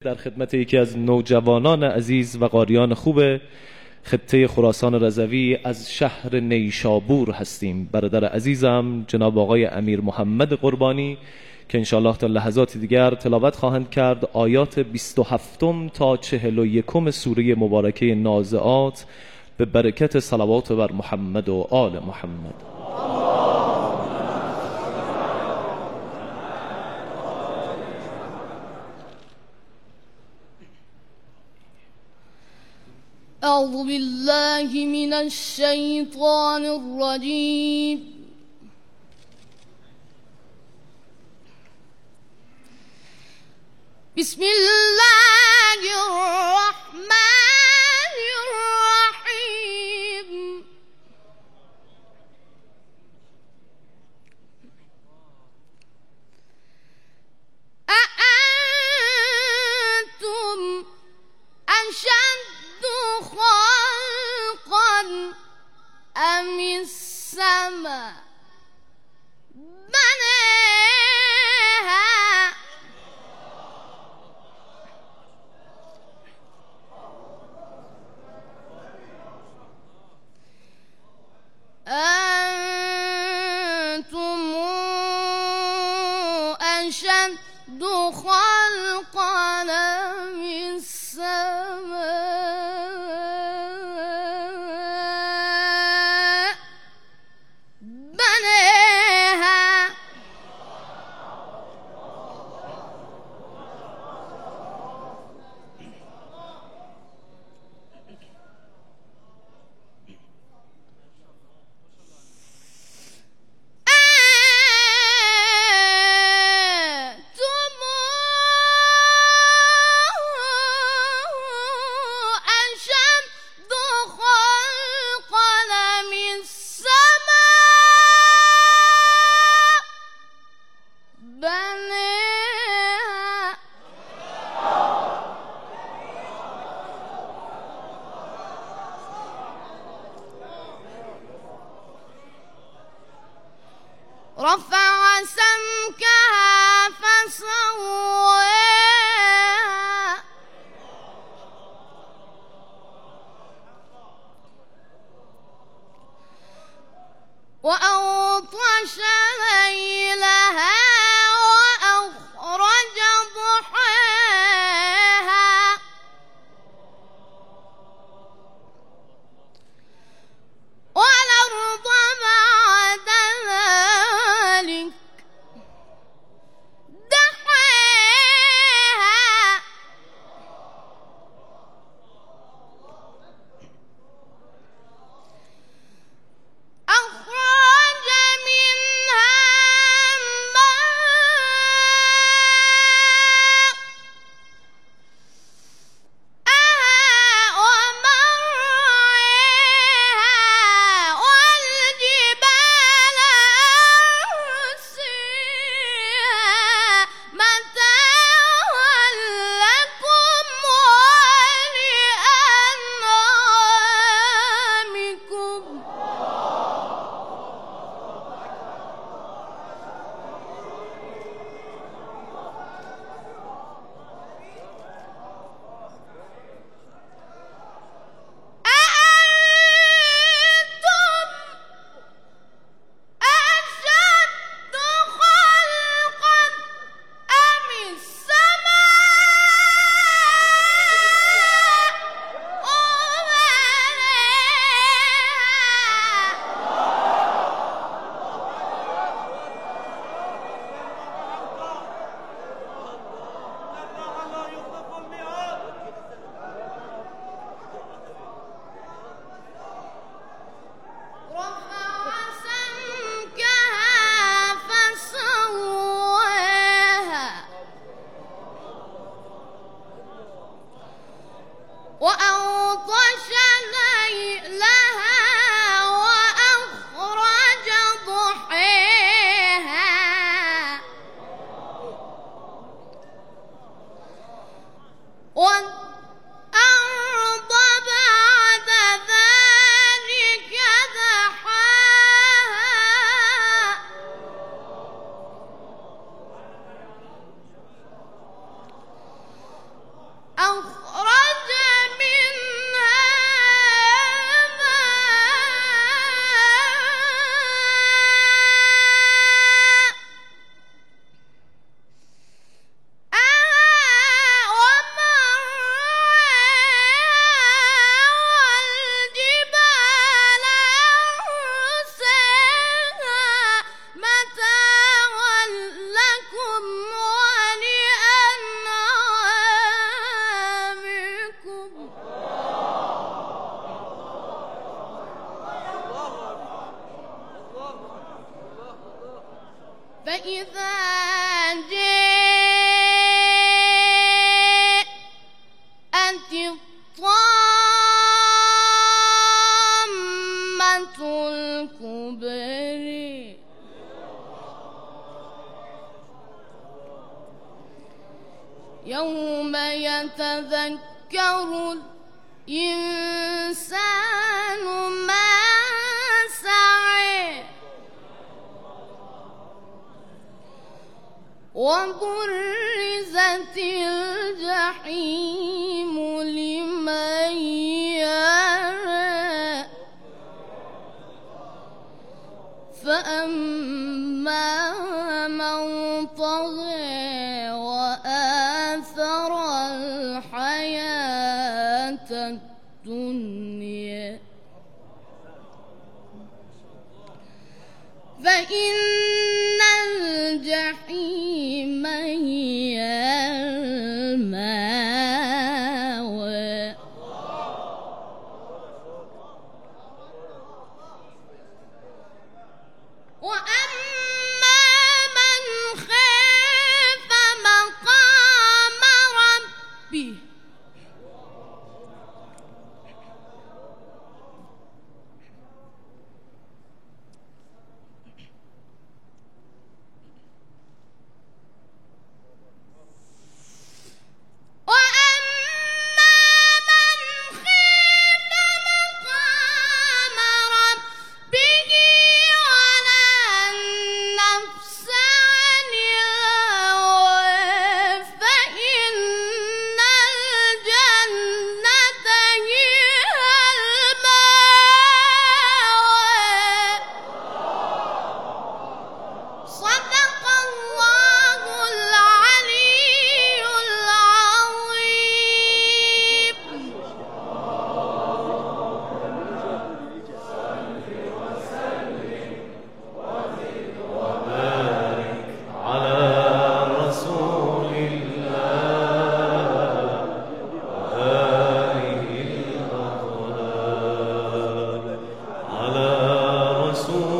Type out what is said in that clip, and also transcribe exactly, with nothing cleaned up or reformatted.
در خدمت یکی از نوجوانان عزیز و قاریان خوب خطه خراسان رضوی از شهر نیشابور هستیم. برادر عزیزم جناب آقای امیر محمد قربانی که انشاءالله تا لحظات دیگر تلاوت خواهند کرد آیات بیست و هفتم تا چهل و یکم سوره مبارکه نازعات به برکت صلوات بر محمد و آل محمد. أعوذ بالله من الشيطان الرجيم. بسم الله الرحمن الرحيم. أأنتم أشد خلقا أم السماء بناها أنتم أشد خلقا أم السماء بناها رفع سمكها فسواها وأغطش ليلها وأخرج ضحاها والأرض بعد ذلك دحاها أخرج منها ماءها ومرعاها والجبال أرسيها متاعا لكم ولأنعامكم. أأنتم أشد خلقا أم السماء رفع سمكها فسواها وأغطش ليلها وأخرج ضحاها والأرض بعد ذلك دحاها أخرج منها فإذا جاءت الطامة الكبرى يوم يتذكر الإنسان ما سعى وبرزت الجحيم لمن يرى فأما من طغى وآثر الحياة الدنيا فإن الجحيم هي المأوى وأما من خاف مقام ربه رسول